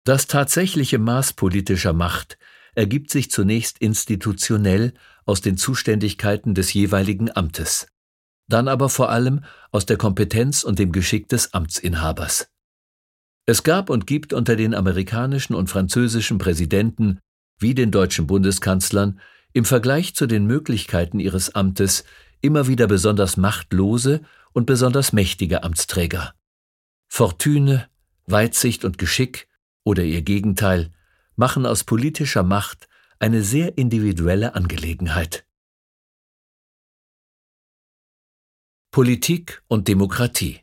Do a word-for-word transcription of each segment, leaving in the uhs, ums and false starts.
Das tatsächliche Maß politischer Macht ergibt sich zunächst institutionell aus den Zuständigkeiten des jeweiligen Amtes, dann aber vor allem aus der Kompetenz und dem Geschick des Amtsinhabers. Es gab und gibt unter den amerikanischen und französischen Präsidenten wie den deutschen Bundeskanzlern im Vergleich zu den Möglichkeiten ihres Amtes immer wieder besonders machtlose und besonders mächtige Amtsträger. Fortune, Weitsicht und Geschick oder ihr Gegenteil machen aus politischer Macht eine sehr individuelle Angelegenheit. Politik und Demokratie.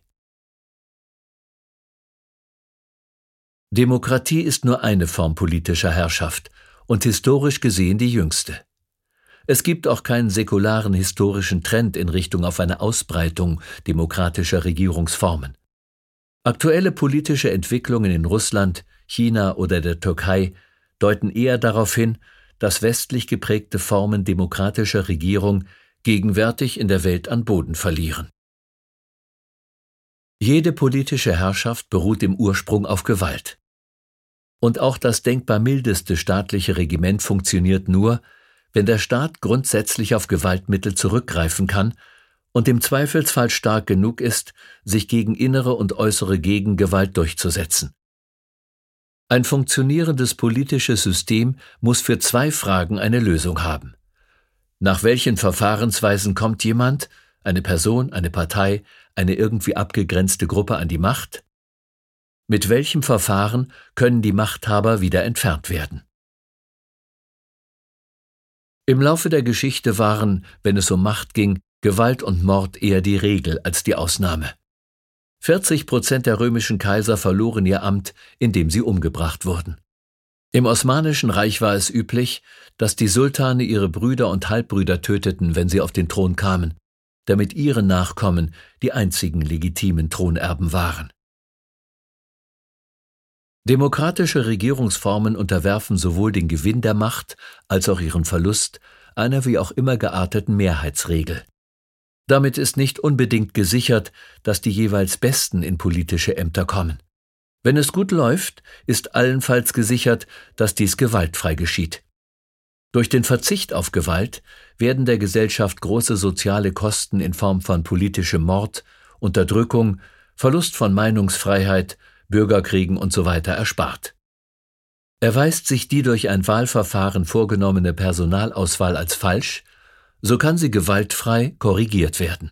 Demokratie ist nur eine Form politischer Herrschaft und historisch gesehen die jüngste. Es gibt auch keinen säkularen historischen Trend in Richtung auf eine Ausbreitung demokratischer Regierungsformen. Aktuelle politische Entwicklungen in Russland, China oder der Türkei deuten eher darauf hin, dass westlich geprägte Formen demokratischer Regierung gegenwärtig in der Welt an Boden verlieren. Jede politische Herrschaft beruht im Ursprung auf Gewalt. Und auch das denkbar mildeste staatliche Regiment funktioniert nur, wenn der Staat grundsätzlich auf Gewaltmittel zurückgreifen kann und im Zweifelsfall stark genug ist, sich gegen innere und äußere Gegengewalt durchzusetzen. Ein funktionierendes politisches System muss für zwei Fragen eine Lösung haben. Nach welchen Verfahrensweisen kommt jemand, eine Person, eine Partei, eine irgendwie abgegrenzte Gruppe an die Macht? Mit welchem Verfahren können die Machthaber wieder entfernt werden? Im Laufe der Geschichte waren, wenn es um Macht ging, Gewalt und Mord eher die Regel als die Ausnahme. vierzig Prozent der römischen Kaiser verloren ihr Amt, indem sie umgebracht wurden. Im Osmanischen Reich war es üblich, dass die Sultane ihre Brüder und Halbbrüder töteten, wenn sie auf den Thron kamen, damit ihre Nachkommen die einzigen legitimen Thronerben waren. Demokratische Regierungsformen unterwerfen sowohl den Gewinn der Macht als auch ihren Verlust einer wie auch immer gearteten Mehrheitsregel. Damit ist nicht unbedingt gesichert, dass die jeweils Besten in politische Ämter kommen. Wenn es gut läuft, ist allenfalls gesichert, dass dies gewaltfrei geschieht. Durch den Verzicht auf Gewalt werden der Gesellschaft große soziale Kosten in Form von politischem Mord, Unterdrückung, Verlust von Meinungsfreiheit, Bürgerkriegen usw. erspart. Erweist sich die durch ein Wahlverfahren vorgenommene Personalauswahl als falsch, so kann sie gewaltfrei korrigiert werden.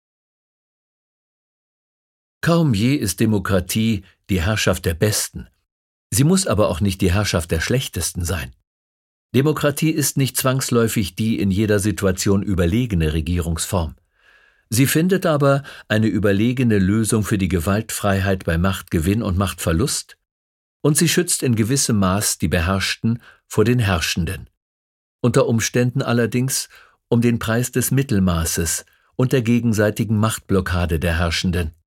Kaum je ist Demokratie die Herrschaft der Besten. Sie muss aber auch nicht die Herrschaft der Schlechtesten sein. Demokratie ist nicht zwangsläufig die in jeder Situation überlegene Regierungsform. Sie findet aber eine überlegene Lösung für die Gewaltfreiheit bei Machtgewinn und Machtverlust, und sie schützt in gewissem Maß die Beherrschten vor den Herrschenden. Unter Umständen allerdings um den Preis des Mittelmaßes und der gegenseitigen Machtblockade der Herrschenden.